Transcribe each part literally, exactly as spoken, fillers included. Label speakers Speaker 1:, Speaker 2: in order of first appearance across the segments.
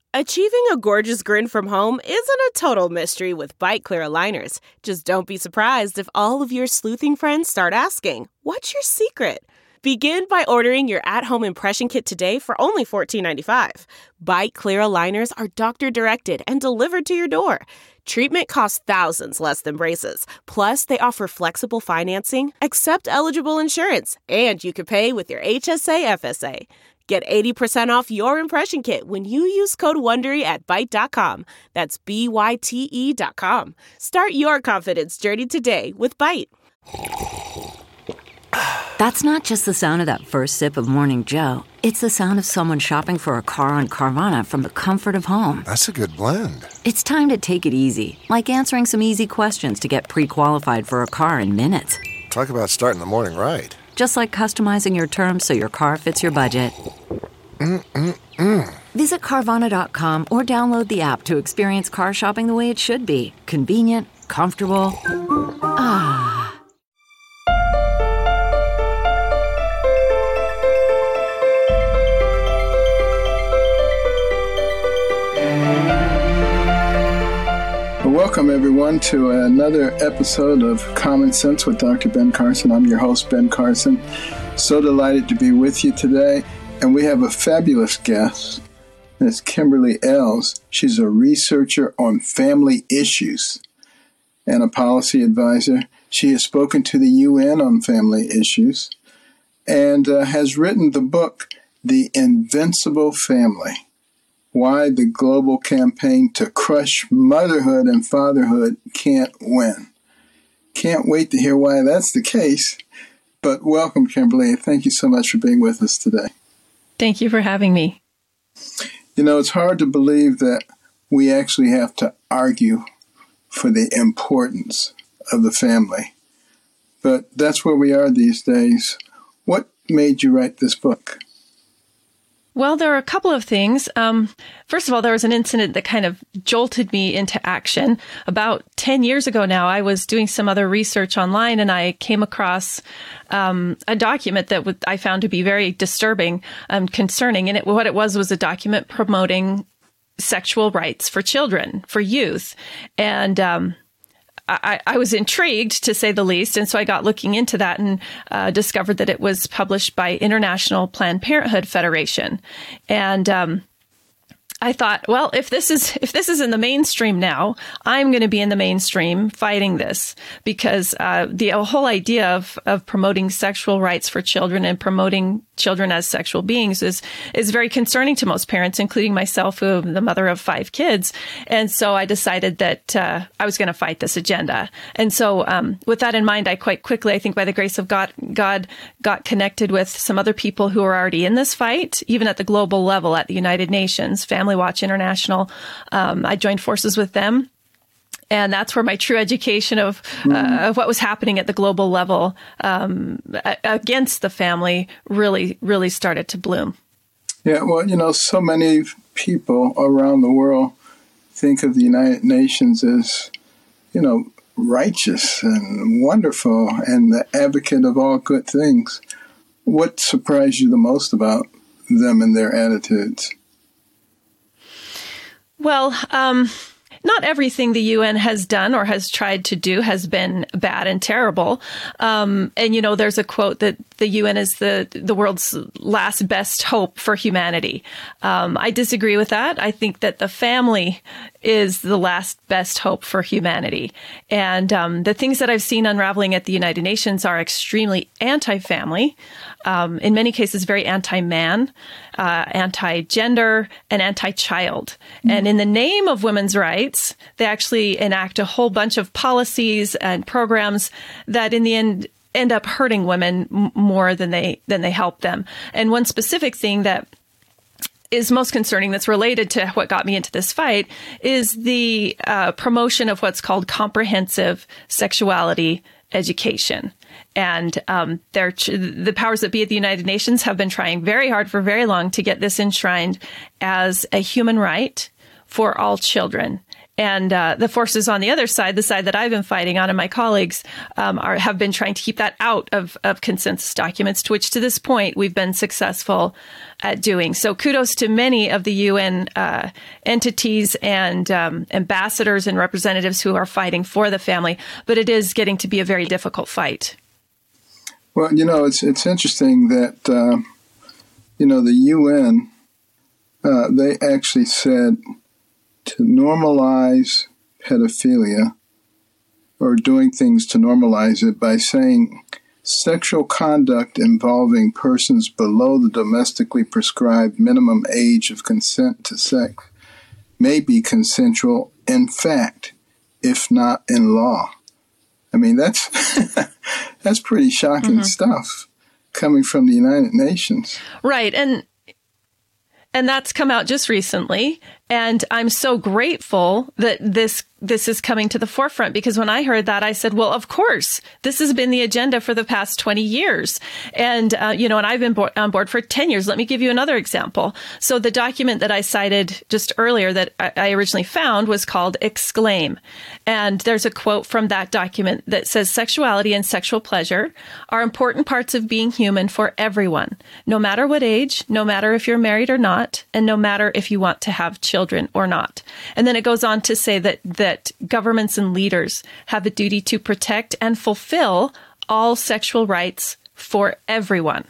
Speaker 1: Achieving a gorgeous grin from home isn't a total mystery with Byte Clear aligners. Just don't be surprised if all of your sleuthing friends start asking, "What's your secret?" Begin by ordering your at-home impression kit today for only fourteen ninety-five. Byte Clear aligners are doctor-directed and delivered to your door. Treatment costs thousands less than braces. Plus, they offer flexible financing, accept eligible insurance, and you can pay with your H S A F S A. Get eighty percent off your impression kit when you use code WONDERY at byte dot com. That's B Y T E dot com. Start your confidence journey today with Byte.
Speaker 2: That's not just the sound of that first sip of Morning Joe. It's the sound of someone shopping for a car on Carvana from the comfort of home.
Speaker 3: That's a good blend.
Speaker 2: It's time to take it easy, like answering some easy questions to get pre-qualified for a car in minutes.
Speaker 3: Talk about starting the morning right.
Speaker 2: Just like customizing your terms so your car fits your budget.
Speaker 3: Mm-mm-mm.
Speaker 2: Visit Carvana dot com or download the app to experience car shopping the way it should be. Convenient, comfortable. Ah.
Speaker 4: Welcome, everyone, to another episode of Common Sense with Doctor Ben Carson. I'm your host, Ben Carson. So delighted to be with you today. And we have a fabulous guest. It's Kimberly Ells. She's a researcher on family issues and a policy advisor. She has spoken to the U N on family issues and uh, has written the book, The Invincible Family: Why the Global Campaign to Crush Motherhood and Fatherhood Can't Win. Can't wait to hear why that's the case. But welcome, Kimberly. Thank you so much for being with us today.
Speaker 5: Thank you for having me.
Speaker 4: You know, it's hard to believe that we actually have to argue for the importance of the family. But that's where we are these days. What made you write this book?
Speaker 5: Well, there are a couple of things. Um, first of all, there was an incident that kind of jolted me into action. About ten years ago now, I was doing some other research online, and I came across um, a document that w- I found to be very disturbing and concerning. And it, what it was was a document promoting sexual rights for children, for youth. And um I, I was intrigued, to say the least, and so I got looking into that and uh, discovered that it was published by International Planned Parenthood Federation. And um, I thought, well, if this is if this is in the mainstream now, I'm going to be in the mainstream fighting this, because uh, the whole idea of of promoting sexual rights for children and promoting children as sexual beings is is very concerning to most parents, including myself, who am the mother of five kids. And so I decided that uh, I was going to fight this agenda. And so um, with that in mind, I quite quickly, I think by the grace of God, God got connected with some other people who are already in this fight, even at the global level at the United Nations, Family Watch International. Um, I joined forces with them. And that's where my true education of, uh, of what was happening at the global level um, against the family really, really started to bloom.
Speaker 4: Yeah, well, you know, so many people around the world think of the United Nations as, you know, righteous and wonderful and the advocate of all good things. What surprised you the most about them and their attitudes?
Speaker 5: Well, um... not everything the U N has done or has tried to do has been bad and terrible. Um, and, you know, there's a quote that the U N is the, the world's last best hope for humanity. Um, I disagree with that. I think that the family is the last best hope for humanity. And um, the things that I've seen unraveling at the United Nations are extremely anti-family, um, in many cases very anti-man, uh, anti-gender, and anti-child. Mm-hmm. And in the name of women's rights, they actually enact a whole bunch of policies and programs that in the end end up hurting women m- more than they than they help them. And one specific thing that is most concerning that's related to what got me into this fight is the uh, promotion of what's called comprehensive sexuality education. And um, they're, the powers that be at the United Nations have been trying very hard for very long to get this enshrined as a human right for all children. And uh, the forces on the other side, the side that I've been fighting on, and my colleagues um, are have been trying to keep that out of, of consensus documents, to which to this point we've been successful at doing. So kudos to many of the U N uh, entities and um, ambassadors and representatives who are fighting for the family. But it is getting to be a very difficult fight.
Speaker 4: Well, you know, it's it's interesting that, uh, you know, the U N, uh, they actually said to normalize pedophilia, or doing things to normalize it, by saying sexual conduct involving persons below the domestically prescribed minimum age of consent to sex may be consensual in fact, if not in law. I mean, that's that's pretty shocking mm-hmm. stuff coming from the United Nations.
Speaker 5: Right. And and that's come out just recently. And I'm so grateful that this this is coming to the forefront, because when I heard that, I said, well, of course, this has been the agenda for the past twenty years. And, uh, you know, and I've been bo- on board for ten years. Let me give you another example. So the document that I cited just earlier that I, I originally found was called Exclaim. And there's a quote from that document that says, sexuality and sexual pleasure are important parts of being human for everyone, no matter what age, no matter if you're married or not, and no matter if you want to have children or not. And then it goes on to say that, that that governments and leaders have a duty to protect and fulfill all sexual rights for everyone.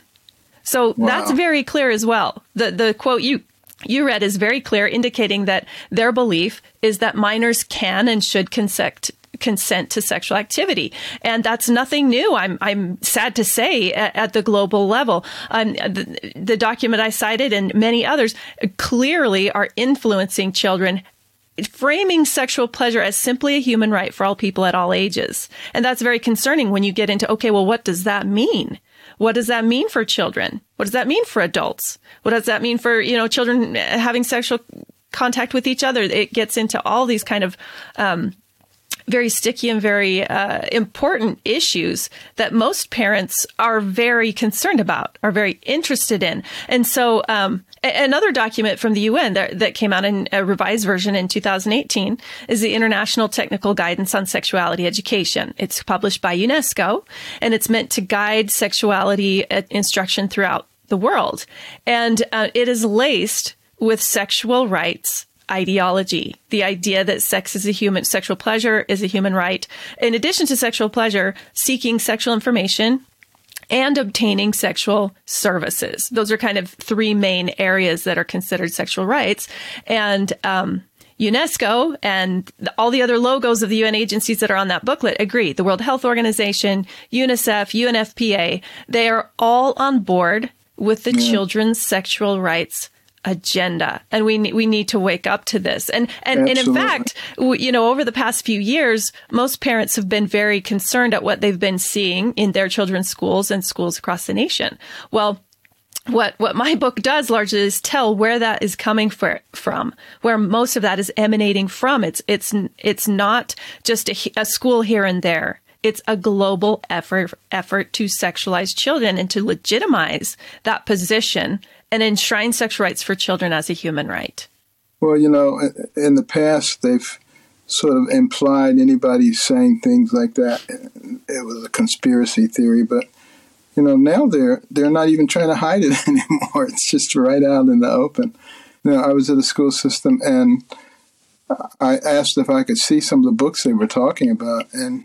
Speaker 5: So wow. That's very clear as well. The the quote you you read is very clear, indicating that their belief is that minors can and should consent consent to sexual activity. And that's nothing new. I'm I'm sad to say at, at the global level. Um, the, the document I cited and many others clearly are influencing children, framing sexual pleasure as simply a human right for all people at all ages. And that's very concerning when you get into, okay, well, what does that mean? What does that mean for children? What does that mean for adults? What does that mean for, you know, children having sexual contact with each other? It gets into all these kind of um, very sticky and very uh, important issues that most parents are very concerned about, are very interested in. And so um, a- another document from the U N that, that came out in a revised version in two thousand eighteen is the International Technical Guidance on Sexuality Education. It's published by UNESCO, and it's meant to guide sexuality instruction throughout the world. And uh, it is laced with sexual rights ideology, the idea that sex is a human, sexual pleasure is a human right. In addition to sexual pleasure, seeking sexual information and obtaining sexual services. Those are kind of three main areas that are considered sexual rights. And um, UNESCO and the, all the other logos of the U N agencies that are on that booklet agree. The World Health Organization, UNICEF, U N F P A, they are all on board with the yeah. children's sexual rights agenda. And we we need to wake up to this. And and, and in fact, we, you know, over the past few years, most parents have been very concerned at what they've been seeing in their children's schools and schools across the nation. Well, what what my book does largely is tell where that is coming for, from, where most of that is emanating from. It's it's it's not just a, a school here and there. It's a global effort effort to sexualize children and to legitimize that position and enshrine sexual rights for children as a human right.
Speaker 4: Well, you know, in the past, they've sort of implied anybody saying things like that, it was a conspiracy theory. But, you know, now they're they're not even trying to hide it anymore. It's just right out in the open. You know, I was at a school system, and I asked if I could see some of the books they were talking about, and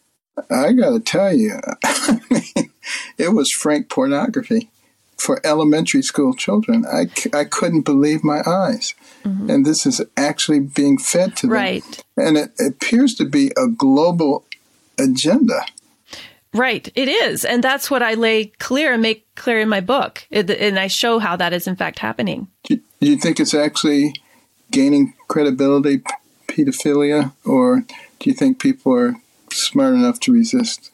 Speaker 4: I got to tell you, I mean, it was frank pornography for elementary school children. I, I couldn't believe my eyes. Mm-hmm. And this is actually being fed to them.
Speaker 5: Right.
Speaker 4: And it, it appears to be a global agenda.
Speaker 5: Right. It is. And that's what I lay clear and make clear in my book. It, and I show how that is in fact happening.
Speaker 4: Do, do you think it's actually gaining credibility, pedophilia, or do you think people are smart enough to resist?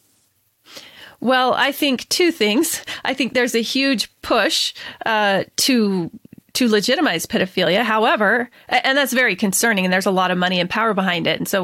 Speaker 5: Well, I think two things. I think there's a huge push uh, to to legitimize pedophilia. However, and that's very concerning, and there's a lot of money and power behind it. And so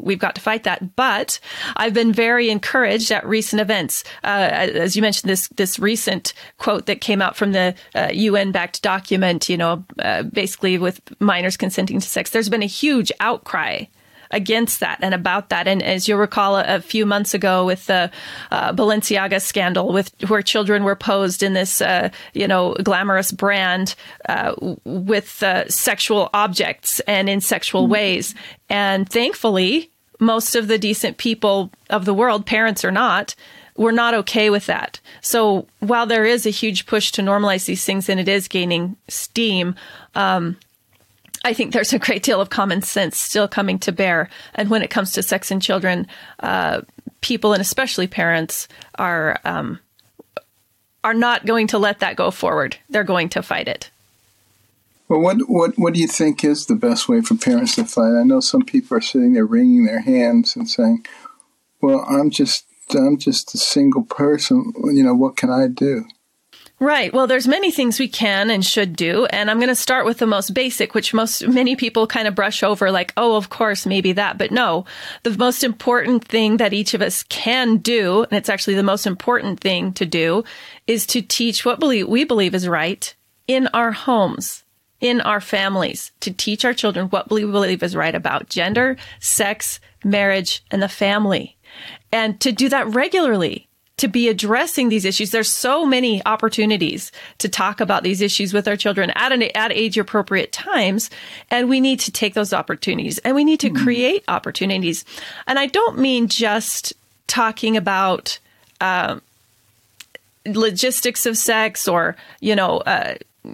Speaker 5: we've got to fight that. But I've been very encouraged at recent events. Uh, as you mentioned, this this recent quote that came out from the uh, U N-backed document, you know, uh, basically with minors consenting to sex. There's been a huge outcry against that and about that. And as you'll recall, a, a few months ago with the uh, Balenciaga scandal, with where children were posed in this, uh, you know, glamorous brand uh, with uh, sexual objects and in sexual mm-hmm. ways. And thankfully, most of the decent people of the world, parents or not, were not okay with that. So while there is a huge push to normalize these things and it is gaining steam, um, I think there's a great deal of common sense still coming to bear. And when it comes to sex and children, uh, people, and especially parents, are um, are not going to let that go forward. They're going to fight it.
Speaker 4: Well, what, what, what do you think is the best way for parents to fight? I know some people are sitting there wringing their hands and saying, well, I'm just, I'm just a single person. You know, what can I do?
Speaker 5: Right. Well, there's many things we can and should do. And I'm going to start with the most basic, which most many people kind of brush over like, oh, of course, maybe that. But no, the most important thing that each of us can do, and it's actually the most important thing to do, is to teach what believe, we believe is right in our homes, in our families, to teach our children what we believe is right about gender, sex, marriage, and the family. And to do that regularly. To be addressing these issues. There's so many opportunities to talk about these issues with our children at an at age appropriate times. And we need to take those opportunities and we need to mm-hmm. create opportunities. And I don't mean just talking about uh, logistics of sex or, you know, uh,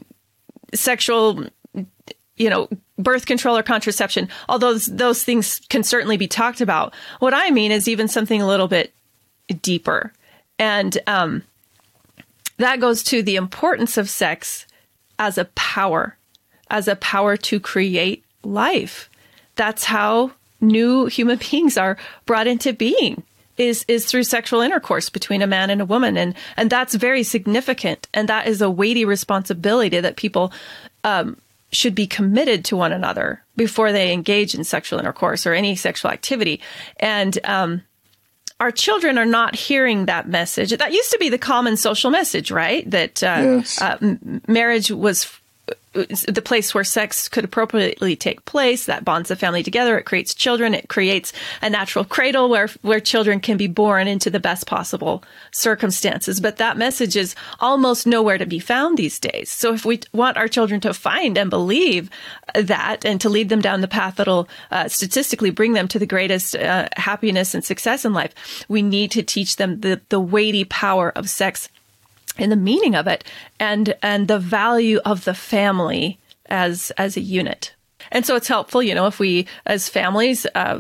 Speaker 5: sexual, you know, birth control or contraception, although those, those things can certainly be talked about. What I mean is even something a little bit deeper. And um, that goes to the importance of sex as a power, as a power to create life. That's how new human beings are brought into being, is is through sexual intercourse between a man and a woman. And, and that's very significant. And that is a weighty responsibility that people um, should be committed to one another before they engage in sexual intercourse or any sexual activity. And um our children are not hearing that message. That used to be the common social message, right? That uh,
Speaker 4: yes.
Speaker 5: uh, m- marriage was f- the place where sex could appropriately take place. That bonds the family together. It creates children. It creates a natural cradle where where children can be born into the best possible circumstances. But that message is almost nowhere to be found these days. So if we want our children to find and believe that and to lead them down the path that'll uh, statistically bring them to the greatest uh, happiness and success in life, we need to teach them the, the weighty power of sex and the meaning of it and and the value of the family as as a unit. And so it's helpful, you know, if we as families uh,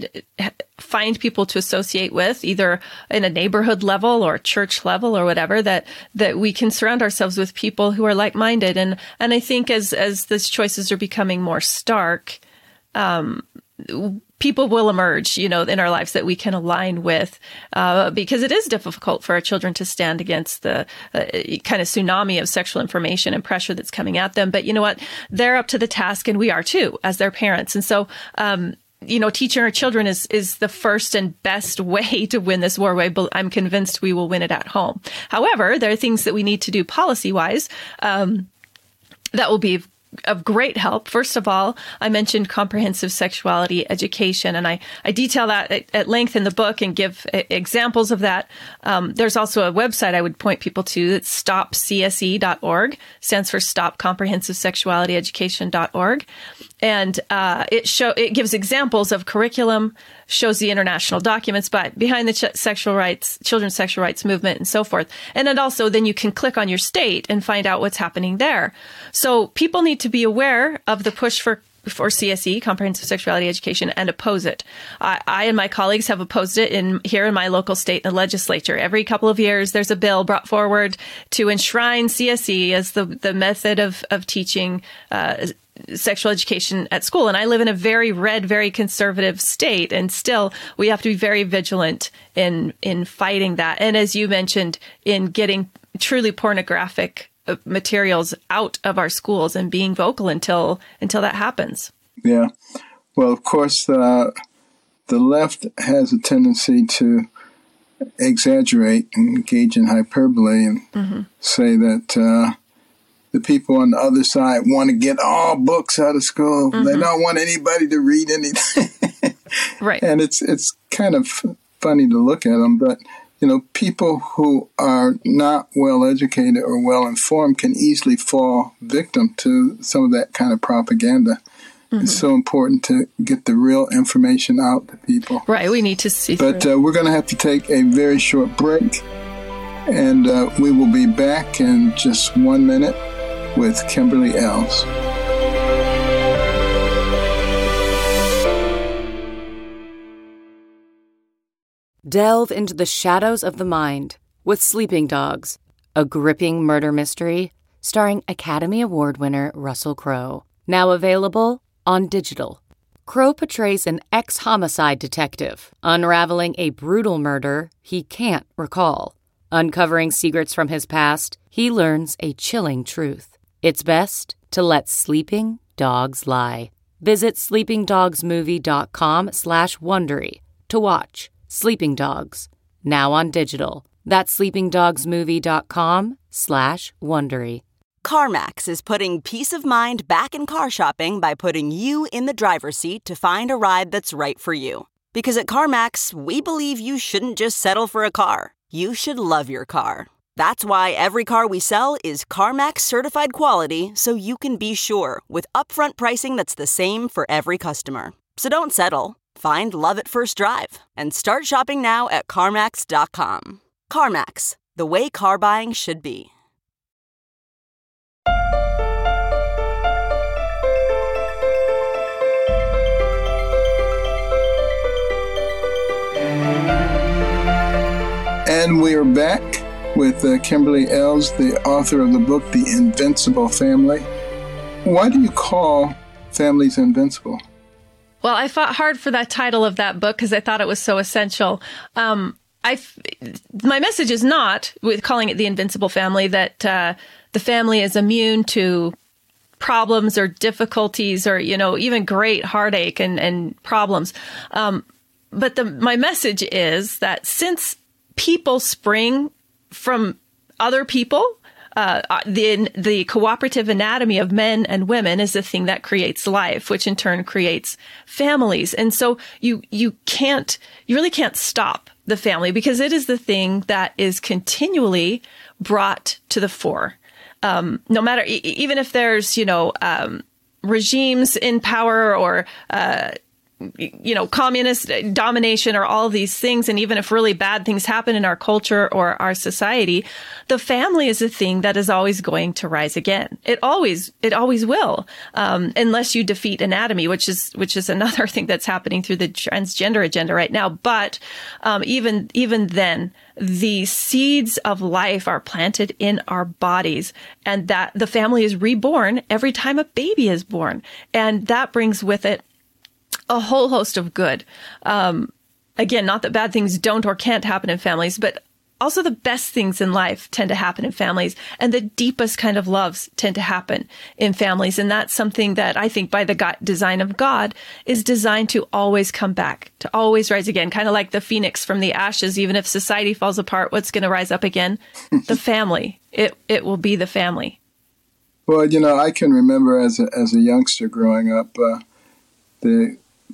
Speaker 5: find people to associate with, either in a neighborhood level or church level or whatever, that that we can surround ourselves with people who are like-minded. And and I think as as these choices are becoming more stark, um, people will emerge, you know, in our lives that we can align with, uh, because it is difficult for our children to stand against the uh, kind of tsunami of sexual information and pressure that's coming at them. But you know what? They're up to the task, and we are too, as their parents. And so, um, you know, teaching our children is is the first and best way to win this war. I'm convinced we will win it at home. However, there are things that we need to do policy-wise um, that will be of great help. First of all, I mentioned comprehensive sexuality education, and I, I detail that at, at length in the book and give a, examples of that. Um, there's also a website I would point people to. It's stop c s e dot org, stands for Stop Comprehensive Sexuality Education dot org. And uh, it show it gives examples of curriculum, shows the international documents by behind the ch- sexual rights, children's sexual rights movement, and so forth. And then also, then you can click on your state and find out what's happening there. So people need to be aware of the push for for C S E, Comprehensive Sexuality Education, and oppose it. I, I and my colleagues have opposed it in here in my local state and legislature. Every couple of years, there's a bill brought forward to enshrine C S E as the the method of of teaching uh, sexual education at school. And I live in a very red, very conservative state. And still, we have to be very vigilant in in fighting that. And as you mentioned, in getting truly pornographic materials out of our schools and being vocal until until that happens.
Speaker 4: Yeah. Well, of course, uh, the left has a tendency to exaggerate and engage in hyperbole and mm-hmm. say that uh, the people on the other side want to get all books out of school. Mm-hmm. They don't want anybody to read anything.
Speaker 5: Right.
Speaker 4: And it's it's kind of funny to look at them, but you know, people who are not well educated or well informed can easily fall victim to some of that kind of propaganda. Mm-hmm. It's so important to get the real information out to people.
Speaker 5: Right, we need to see
Speaker 4: But
Speaker 5: through.
Speaker 4: Uh, we're going to have to take a very short break, and uh, we will be back in just one minute with Kimberly Ells.
Speaker 2: Delve into the shadows of the mind with Sleeping Dogs, a gripping murder mystery starring Academy Award winner Russell Crowe. Now available on digital. Crowe portrays an ex-homicide detective unraveling a brutal murder he can't recall. Uncovering secrets from his past, he learns a chilling truth. It's best to let sleeping dogs lie. Visit sleepingdogsmovie.com slash Wondery to watch Sleeping Dogs, now on digital. That's sleepingdogsmovie.com slash Wondery.
Speaker 6: CarMax is putting peace of mind back in car shopping by putting you in the driver's seat to find a ride that's right for you. Because at CarMax, we believe you shouldn't just settle for a car. You should love your car. That's why every car we sell is CarMax certified quality, so you can be sure with upfront pricing that's the same for every customer. So don't settle. Find love at first drive and start shopping now at CarMax dot com. CarMax, the way car buying should be.
Speaker 4: And we are back with uh, Kimberly Ells, the author of the book, The Invincible Family. Why do you call families invincible?
Speaker 5: Well, I fought hard for that title of that book because I thought it was so essential. Um, I, my message is not, with calling it The Invincible Family, that uh, the family is immune to problems or difficulties or, you know, even great heartache and, and problems. Um, but the, my message is that since people spring from other people, Uh, the the cooperative anatomy of men and women is the thing that creates life, which in turn creates families. And so you you can't, you really can't stop the family because it is the thing that is continually brought to the fore. Um, no matter, e- even if there's, you know, um, regimes in power or, uh, you know, communist domination or all of these things. And even if really bad things happen in our culture or our society, the family is a thing that is always going to rise again. It always, it always will. Um, unless you defeat anatomy, which is, which is another thing that's happening through the transgender agenda right now. But, um, even, even then, the seeds of life are planted in our bodies, and that the family is reborn every time a baby is born. And that brings with it a whole host of good. Um, again, not that bad things don't or can't happen in families, but also the best things in life tend to happen in families, and the deepest kind of loves tend to happen in families. And that's something that I think by the God, design of God is designed to always come back, to always rise again, kind of like the phoenix from the ashes. Even if society falls apart, what's going to rise up again? The family. It it will be the family.
Speaker 4: Well, you know, I can remember as a, as a youngster growing up, uh, the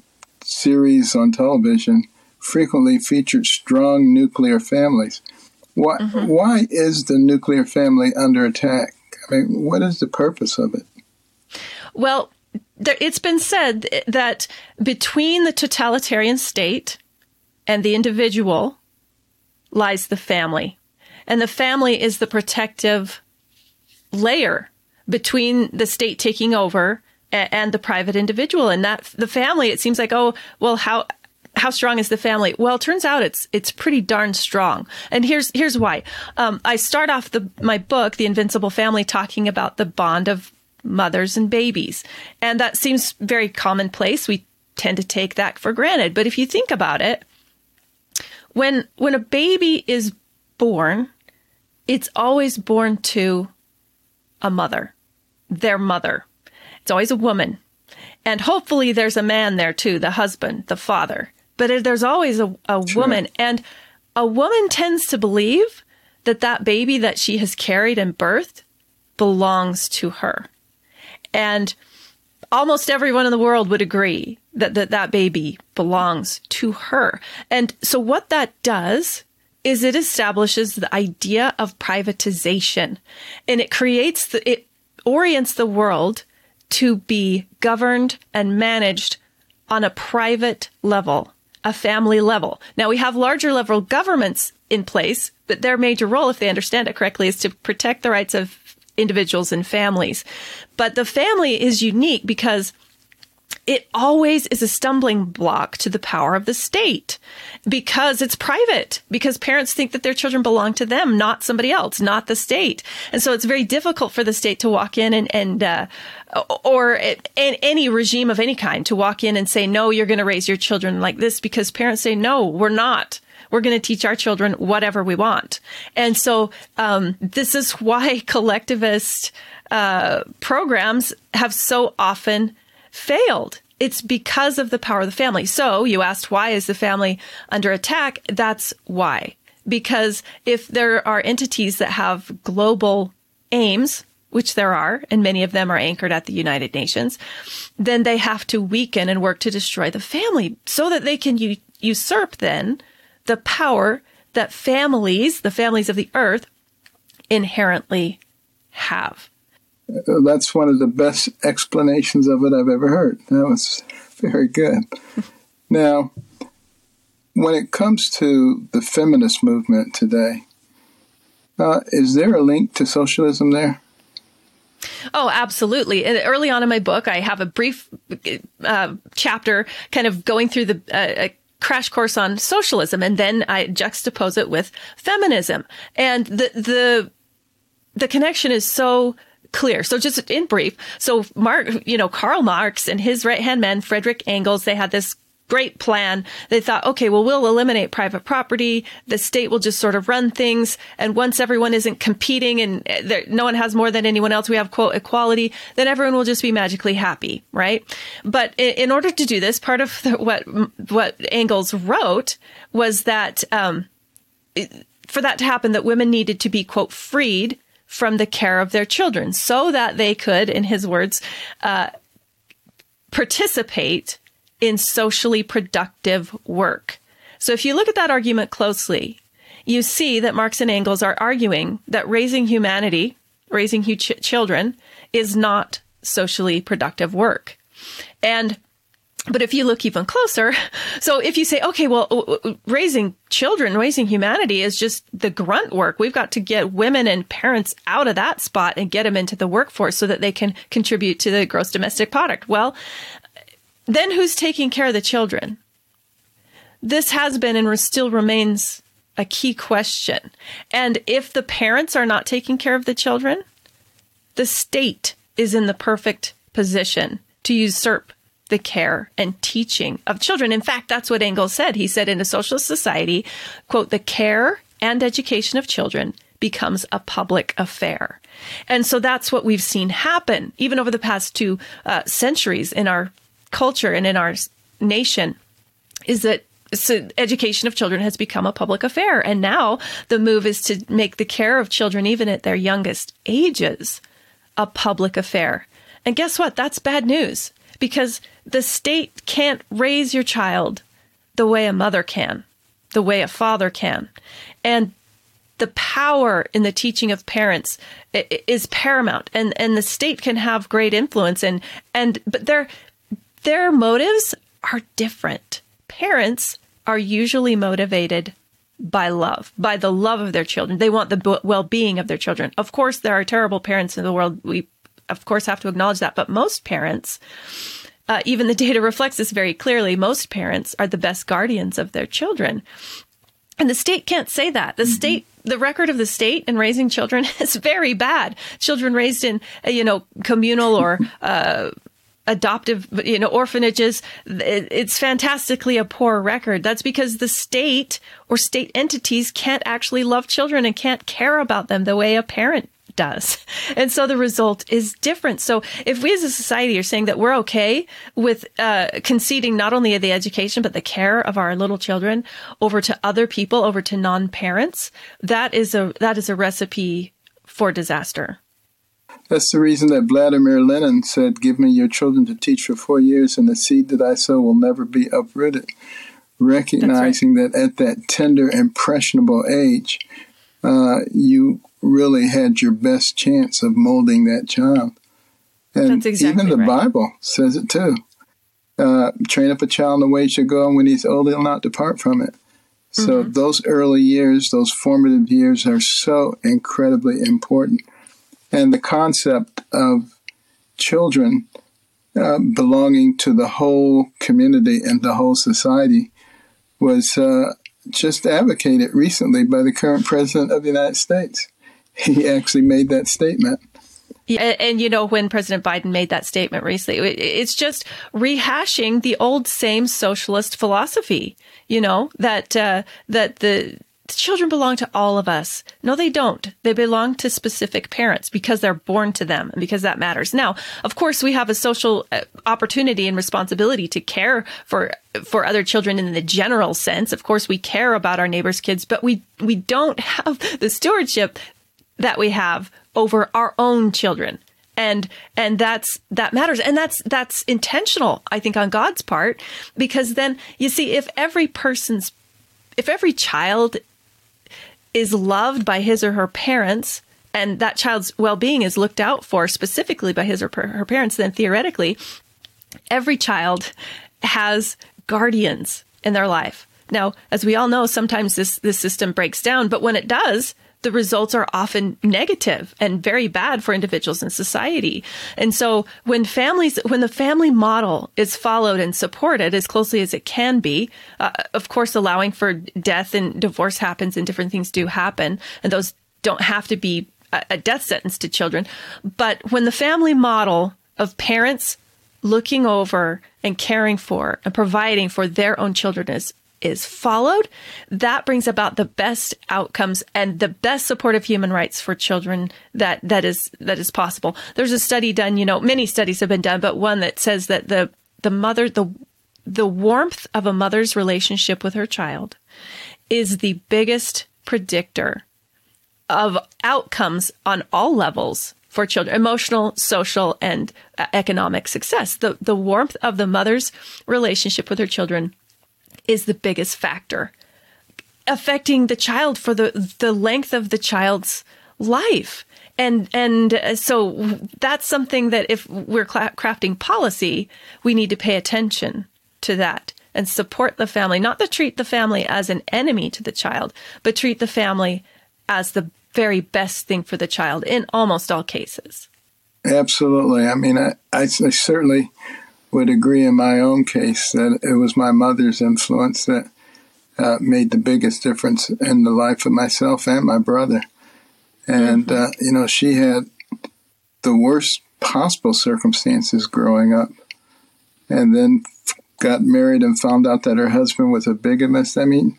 Speaker 4: series on television frequently featured strong nuclear families. Why, mm-hmm. why is the nuclear family under attack? I mean, what is the purpose of it?
Speaker 5: Well, there, it's been said that between the totalitarian state and the individual lies the family. And the family is the protective layer between the state taking over and the private individual. And that the family, it seems like, oh, well, how how strong is the family? Well, it turns out it's it's pretty darn strong. And here's here's why. Um, I start off the my book, The Invincible Family, talking about the bond of mothers and babies. And that seems very commonplace. We tend to take that for granted. But if you think about it, when when a baby is born, it's always born to a mother, their mother. It's always a woman. And hopefully there's a man there too, the husband, the father, but there's always a, a woman. And a woman tends to believe that that baby that she has carried and birthed belongs to her. And almost everyone in the world would agree that that, that baby belongs to her. And so what that does is it establishes the idea of privatization, and it creates the, it orients the world to be governed and managed on a private level, a family level. Now, we have larger level governments in place, but their major role, if they understand it correctly, is to protect the rights of individuals and families. But the family is unique because it always is a stumbling block to the power of the state because it's private, because parents think that their children belong to them, not somebody else, not the state. And so it's very difficult for the state to walk in and, and uh, or in any regime of any kind to walk in and say, no, you're going to raise your children like this, because parents say, no, we're not. We're going to teach our children whatever we want. And so um, this is why collectivist uh, programs have so often failed. It's because of the power of the family. So you asked, why is the family under attack? That's why. Because if there are entities that have global aims, which there are, and many of them are anchored at the United Nations, then they have to weaken and work to destroy the family so that they can u- usurp then the power that families, the families of the earth, inherently have.
Speaker 4: That's one of the best explanations of it I've ever heard. That was very good. Now, when it comes to the feminist movement today, uh, is there a link to socialism there?
Speaker 5: Oh, absolutely. Early on in my book, I have a brief uh, chapter kind of going through the uh, a crash course on socialism, and then I juxtapose it with feminism. And the the the connection is so clear. So just in brief, so Mark, you know, Karl Marx and his right-hand man, Friedrich Engels, they had this great plan. They thought, okay, well, we'll eliminate private property. The state will just sort of run things. And once everyone isn't competing and there, no one has more than anyone else, we have, quote, equality, then everyone will just be magically happy, right? But in, in order to do this, part of the, what what Engels wrote was that um, for that to happen, that women needed to be, quote, freed from the care of their children so that they could, in his words, uh, participate in socially productive work. So if you look at that argument closely, you see that Marx and Engels are arguing that raising humanity, raising ch- children, is not socially productive work. And But if you look even closer, so if you say, okay, well, raising children, raising humanity is just the grunt work. We've got to get women and parents out of that spot and get them into the workforce so that they can contribute to the gross domestic product. Well, then who's taking care of the children? This has been and still remains a key question. And if the parents are not taking care of the children, the state is in the perfect position to usurp the care and teaching of children. In fact, that's what Engels said. He said in a socialist society, quote, the care and education of children becomes a public affair. And so that's what we've seen happen, even over the past two uh, centuries in our culture and in our nation, is that so education of children has become a public affair. And now the move is to make the care of children, even at their youngest ages, a public affair. And guess what? That's bad news. Because the state can't raise your child the way a mother can, the way a father can. And the power in the teaching of parents is paramount. And, and the state can have great influence. And, and but their, their motives are different. Parents are usually motivated by love, by the love of their children. They want the well-being of their children. Of course, there are terrible parents in the world. We of course, have to acknowledge that. But most parents, uh, even the data reflects this very clearly, most parents are the best guardians of their children. And the state can't say that. The mm-hmm. state, the record of the state in raising children is very bad. Children raised in, you know, communal or uh, adoptive, you know, orphanages, it's fantastically a poor record. That's because the state or state entities can't actually love children and can't care about them the way a parent does. And so the result is different. So if we as a society are saying that we're okay with uh, conceding not only the education, but the care of our little children over to other people, over to non-parents, that is a that is a recipe for disaster.
Speaker 4: That's the reason that Vladimir Lenin said, "Give me your children to teach for four years, and the seed that I sow will never be uprooted." Recognizing right. that at that tender, impressionable age, uh, you really had your best chance of molding that child. And
Speaker 5: That's exactly
Speaker 4: even the
Speaker 5: right.
Speaker 4: Bible says it too. Uh, train up a child in the way he should go, and when he's old, he'll not depart from it. So mm-hmm. those early years, those formative years are so incredibly important. And the concept of children uh, belonging to the whole community and the whole society was uh, just advocated recently by the current president of the United States. He actually made that statement.
Speaker 5: Yeah, and, and, you know, when President Biden made that statement recently, it, it's just rehashing the old same socialist philosophy, you know, that uh, that the children belong to all of us. No, they don't. They belong to specific parents because they're born to them and because that matters. Now, of course, we have a social opportunity and responsibility to care for for other children in the general sense. Of course, we care about our neighbors' kids, but we we don't have the stewardship that we have over our own children. And and that's that matters. And that's that's intentional, I think, on God's part, because then you see, if every person's if every child is loved by his or her parents, and that child's well-being is looked out for specifically by his or her parents, then theoretically, every child has guardians in their life. Now, as we all know, sometimes this, this system breaks down, but when it does, the results are often negative and very bad for individuals in society. And so when families, when the family model is followed and supported as closely as it can be, uh, of course, allowing for death and divorce happens and different things do happen, and those don't have to be a, a death sentence to children. But when the family model of parents looking over and caring for and providing for their own children is is followed, that brings about the best outcomes and the best supportive human rights for children that that is that is possible. There's a study done, you know, many studies have been done, but one that says that the the mother, the the warmth of a mother's relationship with her child is the biggest predictor of outcomes on all levels for children, emotional, social, and uh, economic success. The the warmth of the mother's relationship with her children is the biggest factor affecting the child for the the length of the child's life. And and so that's something that if we're crafting policy, we need to pay attention to that and support the family, not to treat the family as an enemy to the child, but treat the family as the very best thing for the child in almost all cases.
Speaker 4: Absolutely. I mean, I, I, I certainly would agree in my own case that it was my mother's influence that uh, made the biggest difference in the life of myself and my brother. And, mm-hmm. uh, you know, she had the worst possible circumstances growing up, and then got married and found out that her husband was a bigamist. I mean,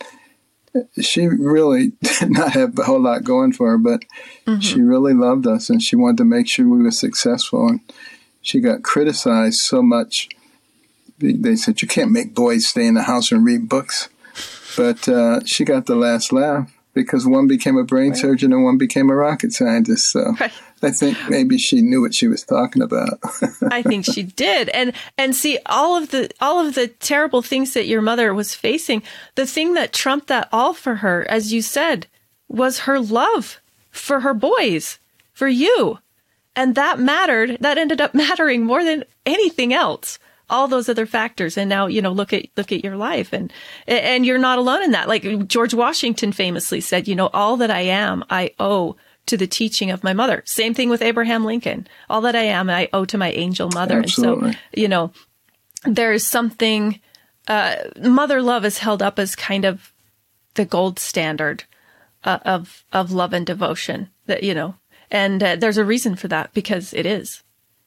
Speaker 4: she really did not have a whole lot going for her, but mm-hmm. she really loved us, and she wanted to make sure we were successful. And she got criticized so much. They said, you can't make boys stay in the house and read books. But uh, she got the last laugh because one became a brain right. surgeon and one became a rocket scientist. So right. I think maybe she knew what she was talking about.
Speaker 5: I think she did. And and see, all of the all of the terrible things that your mother was facing, the thing that trumped that all for her, as you said, was her love for her boys, for you. And that mattered. That ended up mattering more than anything else. All those other factors. And now, you know, look at look at your life. And and you're not alone in that. Like George Washington famously said, you know, all that I am, I owe to the teaching of my mother. Same thing with Abraham Lincoln. All that I am, I owe to my angel mother.
Speaker 4: Absolutely.
Speaker 5: And so, you know, there is something, uh, mother love is held up as kind of the gold standard uh, of of love and devotion. That, you know, and uh, there's a reason for that, because it is.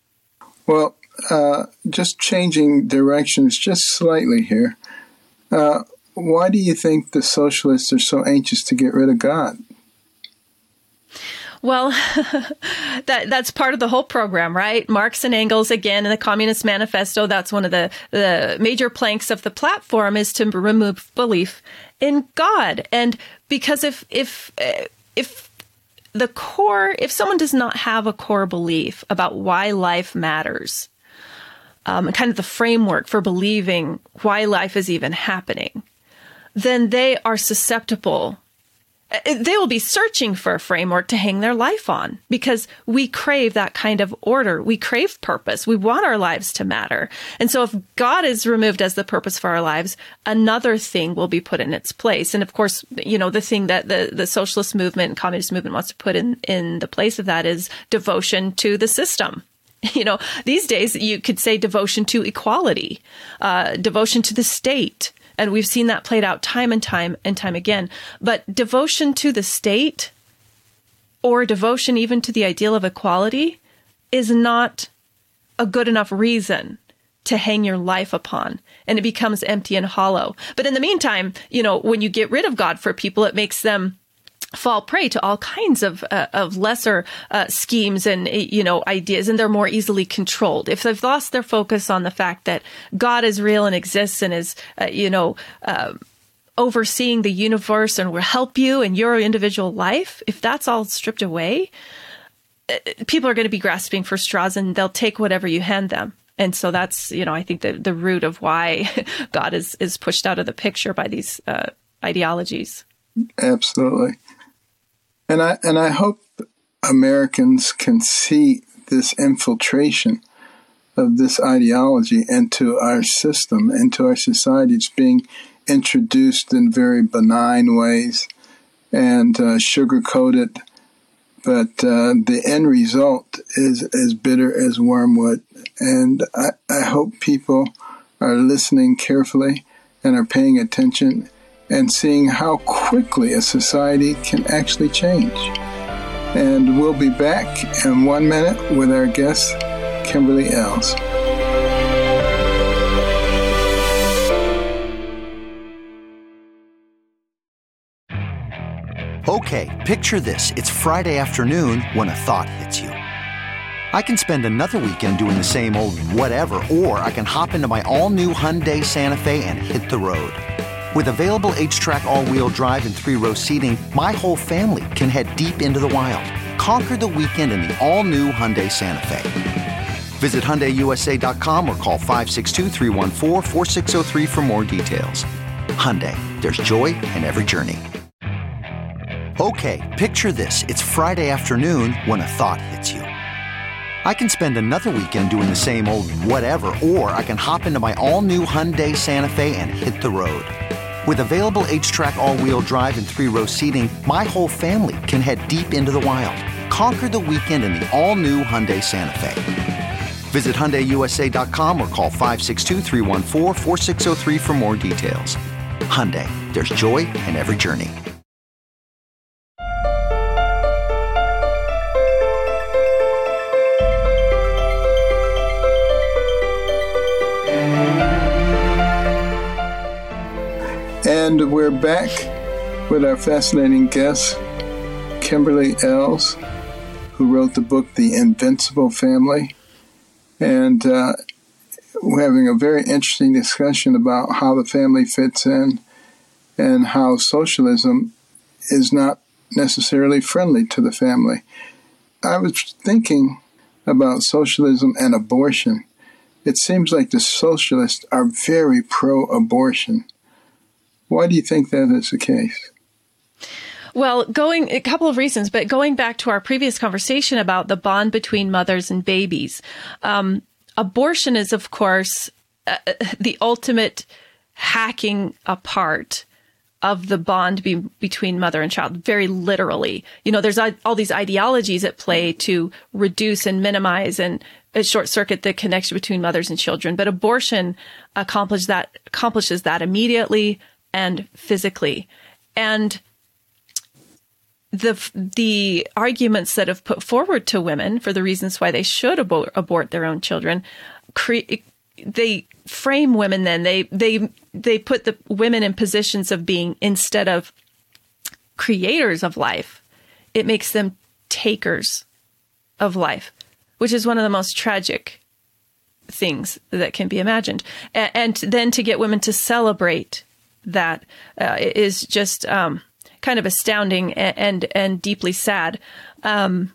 Speaker 4: Well, uh, just changing directions just slightly here. Uh, why do you think the socialists are so anxious to get rid of God?
Speaker 5: Well, that that's part of the whole program, right? Marx and Engels, again, in the Communist Manifesto, that's one of the, the major planks of the platform is to remove belief in God. And because if if if the core, if someone does not have a core belief about why life matters, um, and kind of the framework for believing why life is even happening, then they are susceptible. They will be searching for a framework to hang their life on because we crave that kind of order. We crave purpose. We want our lives to matter. And so if God is removed as the purpose for our lives, another thing will be put in its place. And of course, you know, the thing that the, the socialist movement and communist movement wants to put in, in the place of that is devotion to the system. You know, these days you could say devotion to equality, uh, devotion to the state. And we've seen that played out time and time and time again. But devotion to the state or devotion even to the ideal of equality is not a good enough reason to hang your life upon. And it becomes empty and hollow. But in the meantime, you know, when you get rid of God for people, it makes them fall prey to all kinds of uh, of lesser uh, schemes and, you know, ideas, and they're more easily controlled. If they've lost their focus on the fact that God is real and exists and is, uh, you know, uh, overseeing the universe and will help you in your individual life, if that's all stripped away, people are going to be grasping for straws and they'll take whatever you hand them. And so that's, you know, I think the, the root of why God is, is pushed out of the picture by these uh, ideologies.
Speaker 4: Absolutely. And I and I hope Americans can see this infiltration of this ideology into our system, into our society. It's being introduced in very benign ways and uh, sugar-coated, but uh, the end result is as bitter as wormwood. And I, I hope people are listening carefully and are paying attention and seeing how quickly a society can actually change. And we'll be back in one minute with our guest, Kimberly Ells.
Speaker 7: Okay, picture this. It's Friday afternoon when a thought hits you. I can spend another weekend doing the same old whatever, or I can hop into my all-new Hyundai Santa Fe and hit the road. With available H-Track all-wheel drive and three-row seating, my whole family can head deep into the wild. Conquer the weekend in the all-new Hyundai Santa Fe. Visit Hyundai U S A dot com or call five six two, three one four, four six zero three for more details. Hyundai, there's joy in every journey. Okay, picture this. It's Friday afternoon when a thought hits you. I can spend another weekend doing the same old whatever, or I can hop into my all-new Hyundai Santa Fe and hit the road. With available H-Track all-wheel drive and three-row seating, my whole family can head deep into the wild. Conquer the weekend in the all-new Hyundai Santa Fe. Visit Hyundai U S A dot com or call five six two, three one four, four six zero three for more details. Hyundai, there's joy in every journey.
Speaker 4: And we're back with our fascinating guest, Kimberly Ells, who wrote the book, The Invincible Family. And uh, we're having a very interesting discussion about how the family fits in and how socialism is not necessarily friendly to the family. I was thinking about socialism and abortion. It seems like the socialists are very pro-abortion. Why do you think that is the case?
Speaker 5: Well, going a couple of reasons, but going back to our previous conversation about the bond between mothers and babies, um, abortion is, of course, uh, the ultimate hacking apart of the bond be- between mother and child, very literally. You know, there's all these ideologies at play to reduce and minimize and short circuit the connection between mothers and children. But abortion accomplish that, accomplishes that immediately and physically. And the the arguments that have put forward to women for the reasons why they should abort, abort their own children, cre- they frame women then. They, they, they put the women in positions of being, instead of creators of life, it makes them takers of life, which is one of the most tragic things that can be imagined. And, and then to get women to celebrate that uh, is just um, kind of astounding and and, and deeply sad. Um,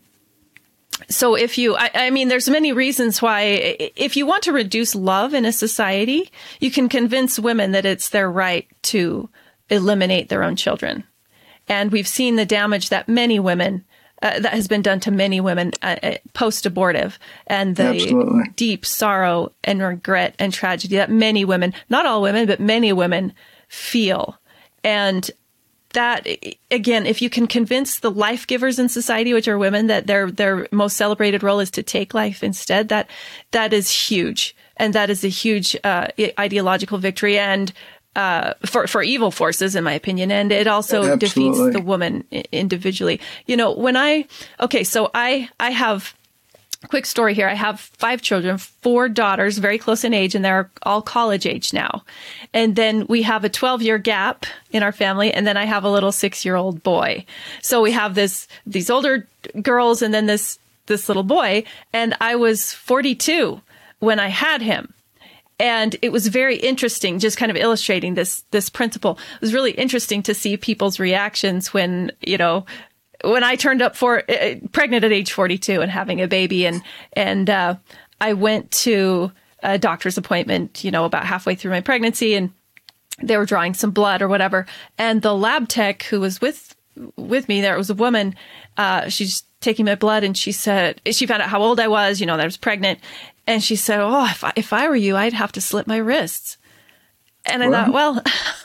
Speaker 5: so if you, I, I mean, there's many reasons why, if you want to reduce love in a society, you can convince women that it's their right to eliminate their own children. And we've seen the damage that many women, uh, that has been done to many women uh, post-abortive, and the Absolutely. deep sorrow and regret and tragedy that many women, not all women, but many women feel. And that, again, if you can convince the life givers in society, which are women, that their their most celebrated role is to take life instead, that that is huge. And that is a huge uh, ideological victory and uh, for, for evil forces, in my opinion. And it also Absolutely. defeats the woman individually. You know, when I, okay, so I, I have, quick story here. I have five children, four daughters, very close in age, and they're all college age now. And then we have a twelve-year gap in our family, and then I have a little six-year-old boy. So we have this these older girls and then this this little boy. And I was forty-two when I had him. And it was very interesting, just kind of illustrating this this principle. It was really interesting to see people's reactions when, you know, when I turned up for uh, pregnant at age forty-two and having a baby, and and uh, I went to a doctor's appointment, you know, about halfway through my pregnancy, and they were drawing some blood or whatever. And the lab tech who was with with me, there was a woman. Uh, she's taking my blood, and she said she found out how old I was, you know, that I was pregnant, and she said, "Oh, if I, if I were you, I'd have to slit my wrists." And I thought, well,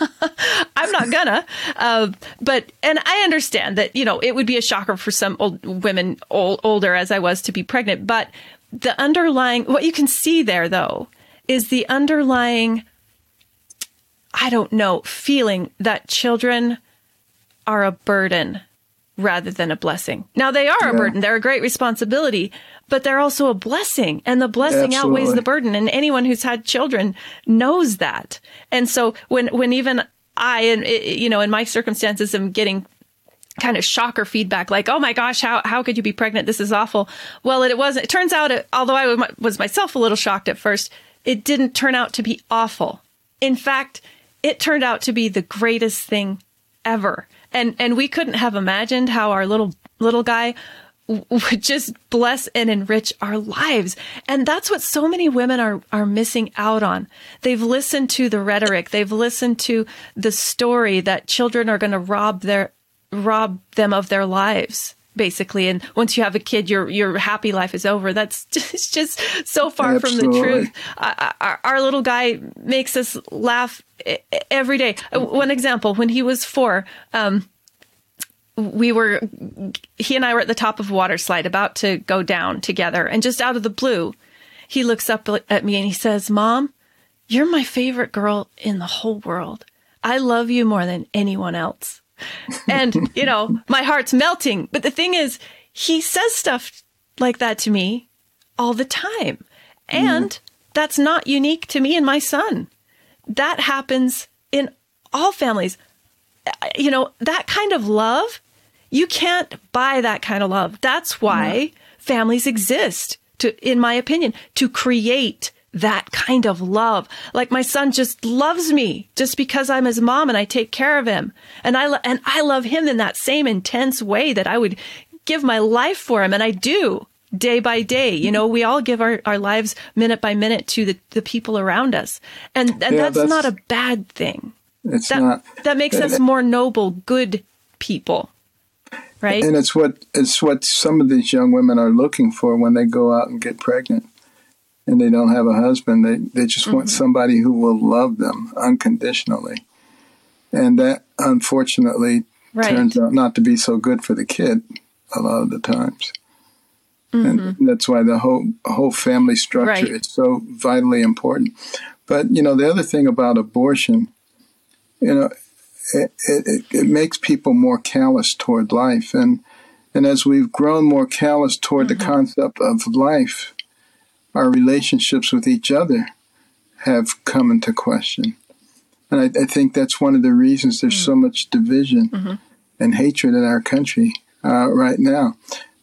Speaker 5: I'm not gonna. Uh, but, and I understand that, you know, it would be a shocker for some old women, old, older as I was, to be pregnant. But the underlying, what you can see there, though, is the underlying, I don't know, feeling that children are a burden rather than a blessing. Now, they are yeah. a burden. They're a great responsibility, but they're also a blessing. And the blessing Absolutely. outweighs the burden. And anyone who's had children knows that. And so when, when even I, and you know, in my circumstances, am getting kind of shocker feedback, like, oh my gosh, how, how could you be pregnant? This is awful. Well, it wasn't. It turns out, it, although I was myself a little shocked at first, it didn't turn out to be awful. In fact, it turned out to be the greatest thing ever. And and we couldn't have imagined how our little little guy w- would just bless and enrich our lives. And that's what so many women are are missing out on. They've listened to the rhetoric. They've listened to the story that children are going to rob their rob them of their lives, basically. And once you have a kid, your your happy life is over. That's just, just so far Absolutely. from the truth. Uh, our, our little guy makes us laugh every day. One example, when he was four, um, we were, he and I were at the top of a water slide about to go down together. And just out of the blue, he looks up at me and he says, "Mom, you're my favorite girl in the whole world. I love you more than anyone else." And, you know, my heart's melting. But the thing is, he says stuff like that to me all the time. And mm. that's not unique to me and my son. That happens in all families. You know, that kind of love, you can't buy that kind of love. That's why no. families exist, to, in my opinion, to create that kind of love. Like, my son just loves me just because I'm his mom and I take care of him. And I, lo- and I love him in that same intense way that I would give my life for him. And I do. Day by day, you know, we all give our, our lives minute by minute to the, the people around us. And, and yeah, that's, that's not a bad thing.
Speaker 4: It's
Speaker 5: that,
Speaker 4: not.
Speaker 5: That makes us more noble, good people, right?
Speaker 4: And it's what it's what some of these young women are looking for when they go out and get pregnant and they don't have a husband. They, they just mm-hmm. want somebody who will love them unconditionally. And that, unfortunately, right. turns out not to be so good for the kid a lot of the times. Mm-hmm. And that's why the whole whole family structure right. is so vitally important. But, you know, the other thing about abortion, you know, it, it, it makes people more callous toward life. And, and as we've grown more callous toward mm-hmm. the concept of life, our relationships with each other have come into question. And I, I think that's one of the reasons there's mm-hmm. so much division mm-hmm. and hatred in our country uh, right now.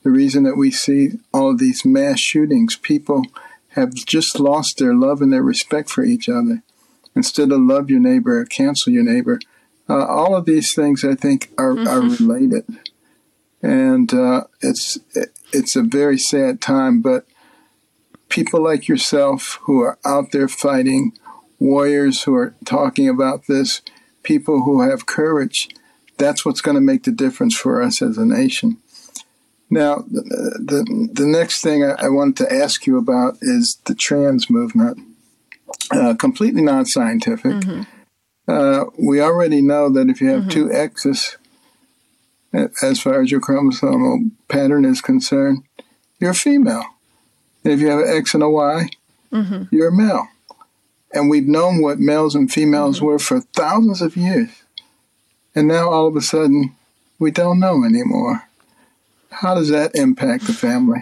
Speaker 4: the reason that we see all of these mass shootings. People have just lost their love and their respect for each other. Instead of love your neighbor or cancel your neighbor, uh, all of these things, I think, are, mm-hmm. are related. And uh, it's it's a very sad time, but people like yourself who are out there fighting, warriors who are talking about this, people who have courage, that's what's going to make the difference for us as a nation. Now, the the, the next thing I, I wanted to ask you about is the trans movement, uh, completely non-scientific. Mm-hmm. Uh, we already know that if you have mm-hmm. two X's, as far as your chromosomal pattern is concerned, you're a female. And if you have an X and a Y, mm-hmm. you're a male. And we've known what males and females mm-hmm. were for thousands of years. And now all of a sudden, we don't know anymore. How does that impact the family?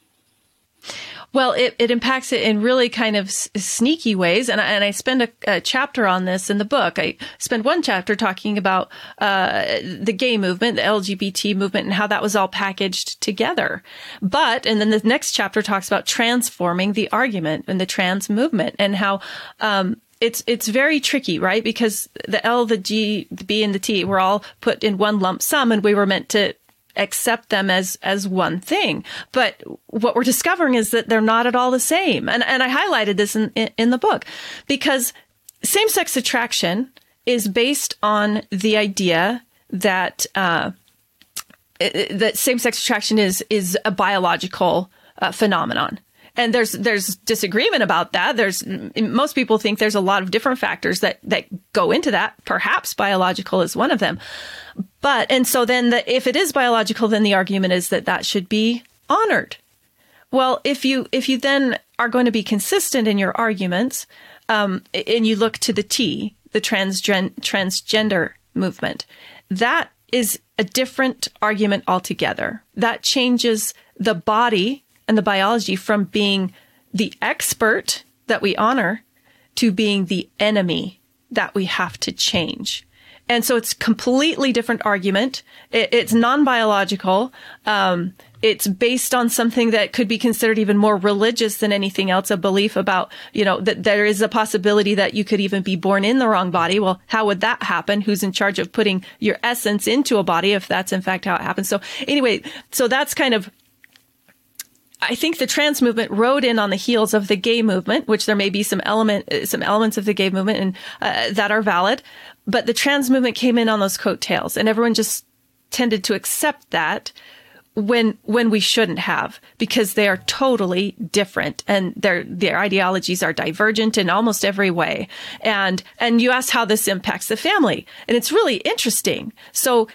Speaker 5: Well, it, it impacts it in really kind of s- sneaky ways. And I, and I spend a, a chapter on this in the book. I spend one chapter talking about uh, the gay movement, the L G B T movement, and how that was all packaged together. But, and then the next chapter talks about transforming the argument and the trans movement and how um, it's it's very tricky, right? Because the L, the G, the B, and the T were all put in one lump sum, and we were meant to accept them as as one thing. But what we're discovering is that they're not at all the same. And and I highlighted this in, in, in the book because same-sex attraction is based on the idea that uh, that same-sex attraction is is a biological uh, phenomenon. And there's there's disagreement about that. There's most people think there's a lot of different factors that, that go into that. Perhaps biological is one of them. But and so then the, if it is biological, then the argument is that that should be honored. Well, if you if you then are going to be consistent in your arguments, um, and you look to the T, the transgen, transgender movement, that is a different argument altogether. That changes the body and the biology from being the expert that we honor to being the enemy that we have to change. And so it's completely different argument. It, it's non-biological. Um, it's based on something that could be considered even more religious than anything else, a belief about, you know, that there is a possibility that you could even be born in the wrong body. Well, how would that happen? Who's in charge of putting your essence into a body if that's in fact how it happens? So anyway, so that's kind of, I think the trans movement rode in on the heels of the gay movement, which there may be some element, some elements of the gay movement and uh, that are valid, but the trans movement came in on those coattails, and everyone just tended to accept that when when we shouldn't have, because they are totally different and their their ideologies are divergent in almost every way. And and you asked how this impacts the family, and it's really interesting. So.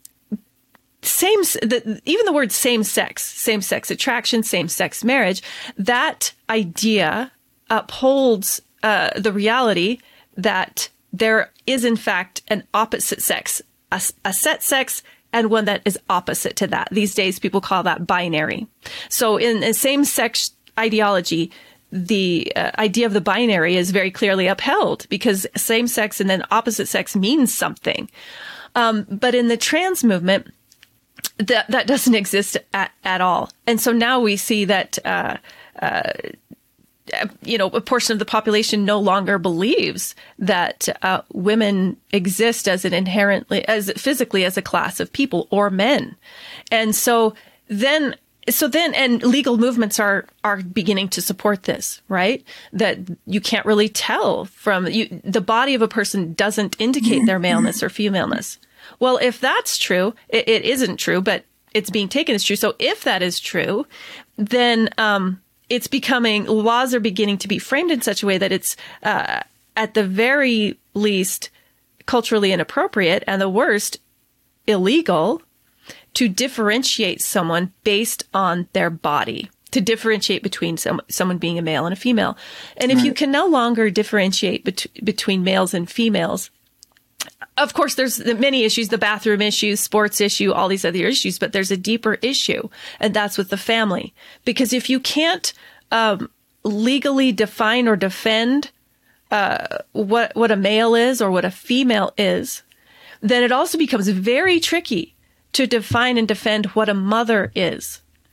Speaker 5: Same, the, even the word same sex, same sex attraction, same sex marriage, that idea upholds uh, the reality that there is in fact an opposite sex, a, a set sex and one that is opposite to that. These days people call that binary. So in a same sex ideology, the uh, idea of the binary is very clearly upheld because same sex and then opposite sex means something. Um, but in the trans movement, That that doesn't exist at, at all. And so now we see that, uh, uh, you know, a portion of the population no longer believes that uh, women exist as an inherently, as physically as a class of people or men. And so then, so then, and legal movements are, are beginning to support this, right? That you can't really tell from, you, the body of a person doesn't indicate their maleness or femaleness. Well, if that's true, it, it isn't true, but it's being taken as true. So if that is true, then um, it's becoming, laws are beginning to be framed in such a way that it's uh, at the very least culturally inappropriate and the worst illegal to differentiate someone based on their body, to differentiate between some, someone being a male and a female. And if right. you can no longer differentiate bet- between males and females, of course, there's many issues, the bathroom issue, sports issue, all these other issues, but there's a deeper issue, and that's with the family. Because if you can't um, legally define or defend uh, what what a male is or what a female is, then it also becomes very tricky to define and defend what a mother is.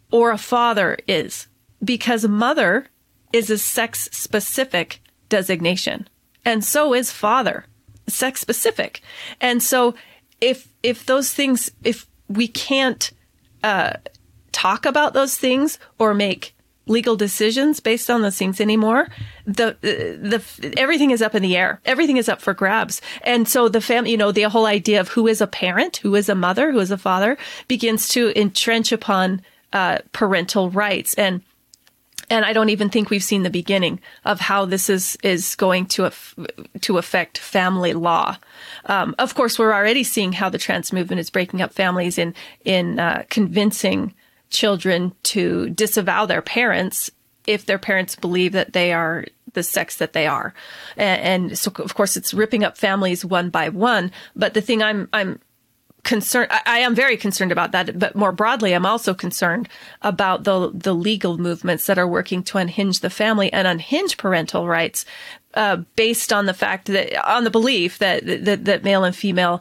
Speaker 5: or a father is, because mother is a sex-specific designation, and so is father, sex-specific. And so if if those things, if we can't uh, talk about those things or make legal decisions based on those things anymore, the the everything is up in the air. Everything is up for grabs. And so the family, you know, the whole idea of who is a parent, who is a mother, who is a father, begins to entrench upon uh, parental rights. And and I don't even think we've seen the beginning of how this is is going to af- to affect family law. Um, of course, we're already seeing how the trans movement is breaking up families in in uh, convincing children to disavow their parents if their parents believe that they are the sex that they are. And, and so, of course, it's ripping up families one by one. But the thing I'm I'm concerned, I, I am very concerned about that. But more broadly, I'm also concerned about the the legal movements that are working to unhinge the family and unhinge parental rights uh, based on the fact that, on the belief that, that that male and female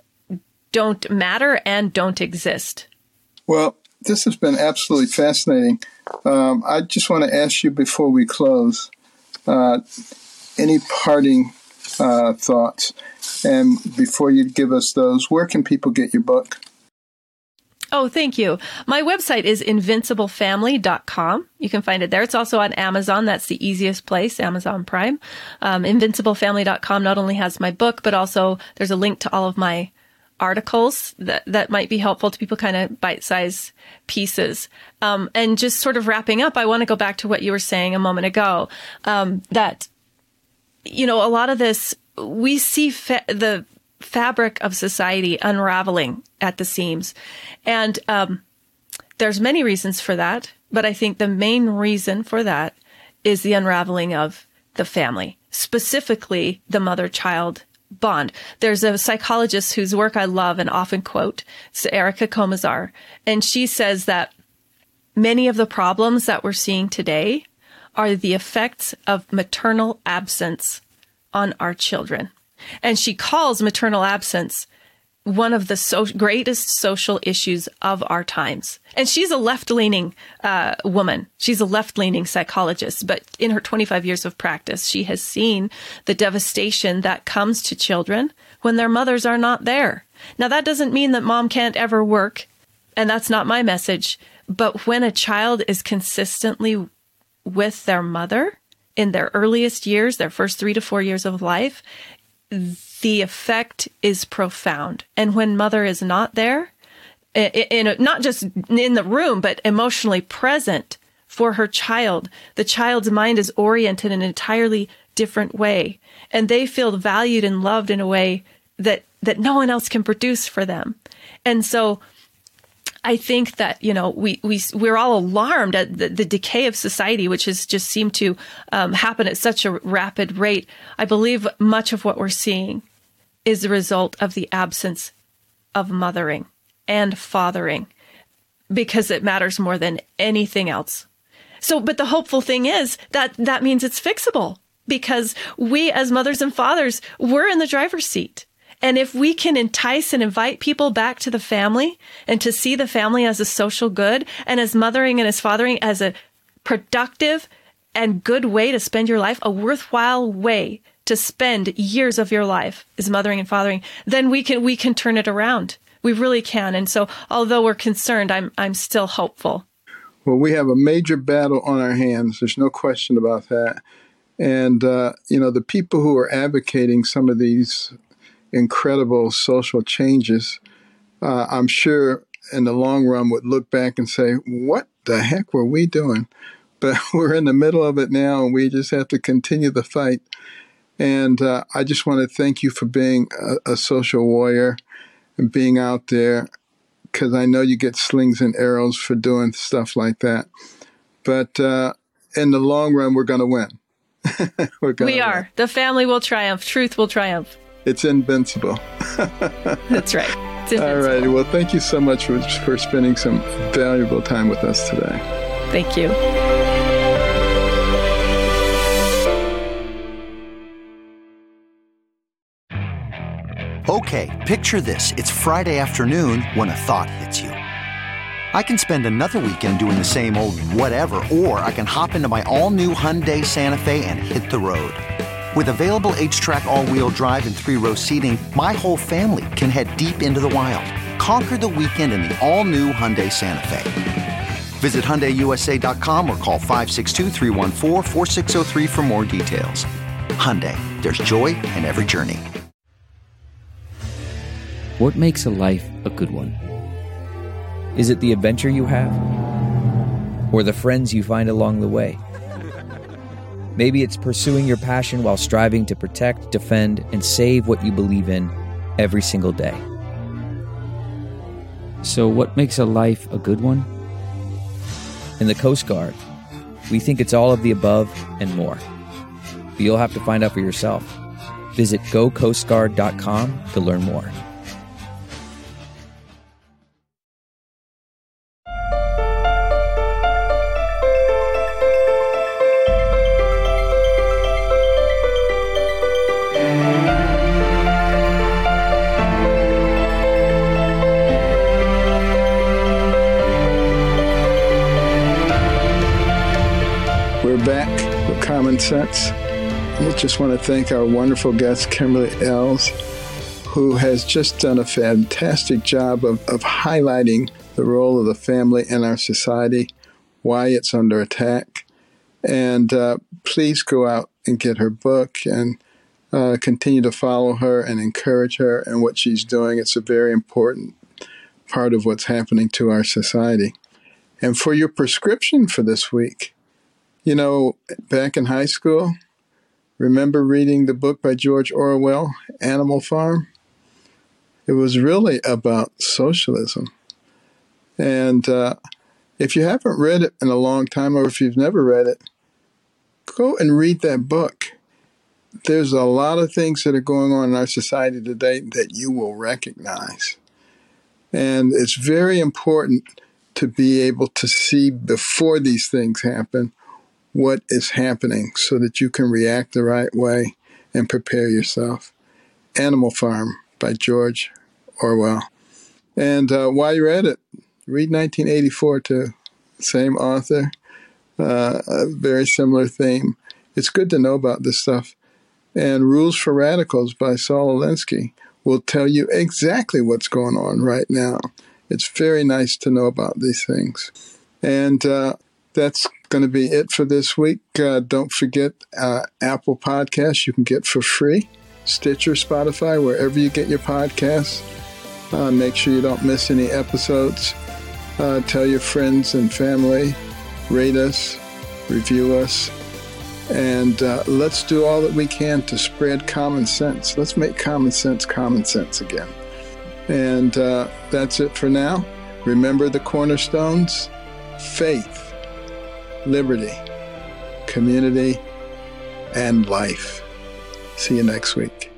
Speaker 5: don't matter and don't exist.
Speaker 4: Well, this has been absolutely fascinating. Um, I just want to ask you before we close, uh, any parting uh, thoughts? And before you give us those, where can people get your book?
Speaker 5: Oh, thank you. My website is invincible family dot com. You can find it there. It's also on Amazon. That's the easiest place, Amazon Prime. Um, invincible family dot com not only has my book, but also there's a link to all of my articles that, that might be helpful to people, kind of bite-sized pieces. Um, and just sort of wrapping up, I want to go back to what you were saying a moment ago, um, that, you know, a lot of this, we see fa- the fabric of society unraveling at the seams. And um, there's many reasons for that, but I think the main reason for that is the unraveling of the family, specifically the mother-child bond. There's a psychologist whose work I love and often quote, it's Erica Komisar, and she says that many of the problems that we're seeing today are the effects of maternal absence on our children. And she calls maternal absence one of the so- greatest social issues of our times. And she's a left-leaning uh, woman. She's a left-leaning psychologist. But in her twenty-five years of practice, she has seen the devastation that comes to children when their mothers are not there. Now, that doesn't mean that mom can't ever work, and that's not my message. But when a child is consistently with their mother in their earliest years, their first three to four years of life, the effect is profound. And when mother is not there, in, in not just in the room, but emotionally present for her child, the child's mind is oriented in an entirely different way. And they feel valued and loved in a way that, that no one else can produce for them. And so I think that, you know, we, we, we're all alarmed at the, the decay of society, which has just seemed to um, happen at such a rapid rate. I believe much of what we're seeing is the result of the absence of mothering and fathering, because it matters more than anything else. So, but the hopeful thing is that that means it's fixable, because we as mothers and fathers, we're in the driver's seat. And if we can entice and invite people back to the family and to see the family as a social good and as mothering and as fathering as a productive and good way to spend your life, a worthwhile way to spend years of your life is mothering and fathering, then we can we can turn it around. We really can. And so although we're concerned, I'm I'm still hopeful.
Speaker 4: Well, we have a major battle on our hands. There's no question about that. And, uh, you know, the people who are advocating some of these incredible social changes, uh, I'm sure in the long run would look back and say, what the heck were we doing? But we're in the middle of it now, and we just have to continue the fight. And uh, I just want to thank you for being a, a social warrior and being out there, because I know you get slings and arrows for doing stuff like that. But uh, in the long run, we're going to win. we're gonna
Speaker 5: we are.
Speaker 4: Win.
Speaker 5: The family will triumph. Truth will triumph.
Speaker 4: It's invincible.
Speaker 5: That's right. It's invincible.
Speaker 4: All right. Well, thank you so much for, for spending some valuable time with us today.
Speaker 5: Thank you.
Speaker 7: Okay, picture this. It's Friday afternoon when a thought hits you. I can spend another weekend doing the same old whatever, or I can hop into my all-new Hyundai Santa Fe and hit the road. With available H-Track all-wheel drive and three-row seating, my whole family can head deep into the wild. Conquer the weekend in the all-new Hyundai Santa Fe. Visit Hyundai U S A dot com or call five six two, three one four, four six zero three for more details. Hyundai, there's joy in every journey.
Speaker 8: What makes a life a good one? Is it the adventure you have? Or the friends you find along the way? Maybe it's pursuing your passion while striving to protect, defend, and save what you believe in every single day. So what makes a life a good one? In the Coast Guard, we think it's all of the above and more. But you'll have to find out for yourself. Visit go coast guard dot com to learn more.
Speaker 4: Common Sense. I just want to thank our wonderful guest, Kimberly Ells, who has just done a fantastic job of, of highlighting the role of the family in our society, why it's under attack. And uh, please go out and get her book and uh, continue to follow her and encourage her and what she's doing. It's a very important part of what's happening to our society. And for your prescription for this week, you know, back in high school, remember reading the book by George Orwell, Animal Farm? It was really about socialism. And uh, if you haven't read it in a long time, or if you've never read it, go and read that book. There's a lot of things that are going on in our society today that you will recognize. And it's very important to be able to see before these things happen what is happening so that you can react the right way and prepare yourself. Animal Farm by George Orwell. And uh, while you're at it, read nineteen eighty-four too. Same author, uh, a very similar theme. It's good to know about this stuff. And Rules for Radicals by Saul Alinsky will tell you exactly what's going on right now. It's very nice to know about these things. And uh, that's going to be it for this week. Uh, don't forget uh, Apple Podcasts you can get for free. Stitcher, Spotify, wherever you get your podcasts. Uh, make sure you don't miss any episodes. Uh, tell your friends and family. Rate us. Review us. And uh, let's do all that we can to spread common sense. Let's make common sense common sense again. And uh, that's it for now. Remember the cornerstones: faith, liberty, community, and life. See you next week.